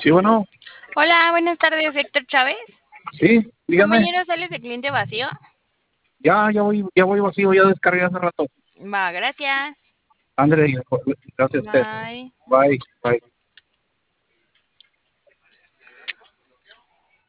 Sí, bueno, Hola, buenas tardes, Héctor Chávez. sí, dígame. Compañero, ¿sales de cliente vacío? Ya voy vacío, ya descargué hace rato. Va, gracias. André, gracias a usted. Bye. Bye, bye.